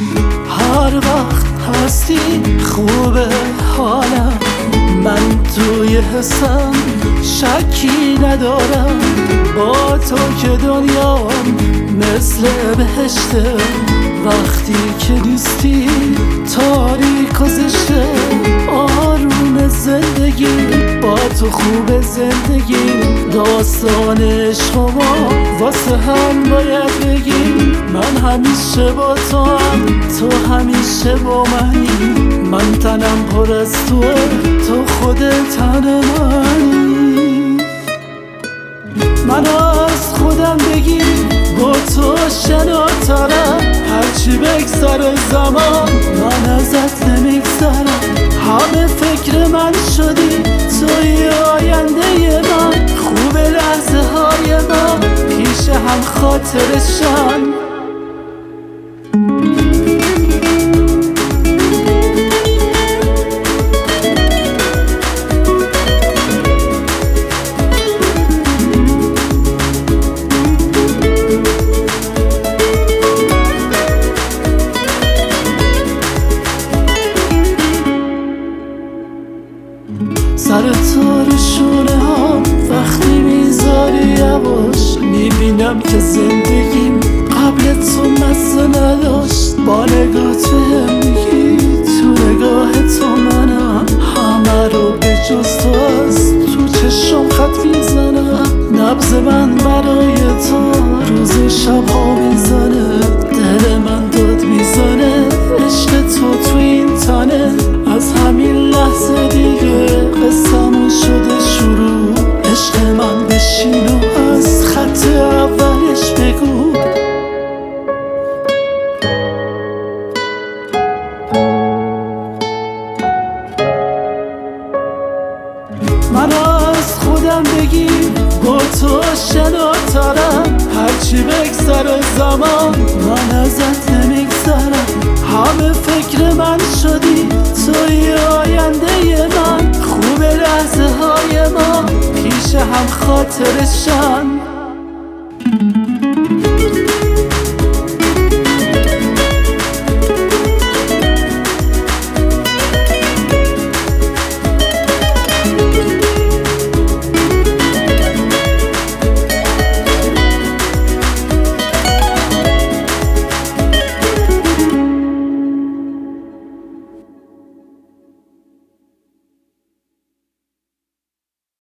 هر وقت هستی خوبه حالم، من توی حسم شکی ندارم. با تو که دنیام مثل بهشته، وقتی که نیستی تاریک و زشته. آروم زندگی با تو خوب زندگی، داستان عشق ما واسه هم باید بگیم. من همیشه با تو هم، تو همیشه با منی. من تنم پر از توه، تو خودت تن منی. من از خودم بگیر با تو شناترم، هرچی بگذره زمان من ازت نمیگذرم. همه فکر من شدی توی آینده من، خوب لحظه های من پیش هم خاطرشن. سر تو رو شونه هم وقتی میذاری یواش، میبینم که زندگیم قبل تو مزه نداشت. با نگاه بهم میگی تو نگاه تو منم، همه رو به جز تو از تو چشم خط میزنم. نبض من برای تو روز شب ها میزنه، دل من داد میزنه عشق تو این تنه. از همین لحظه دیگه قصه‌مون شده شروع، عشق من بشین و از خط اولش بگو. من از خودم بگیر با تو شناترم، هرچی بگذره زمان من ازت نمیگذرم. همه فکر من شدی توی آینده من، خوب لحظه های ما پیش هم خاطرشن.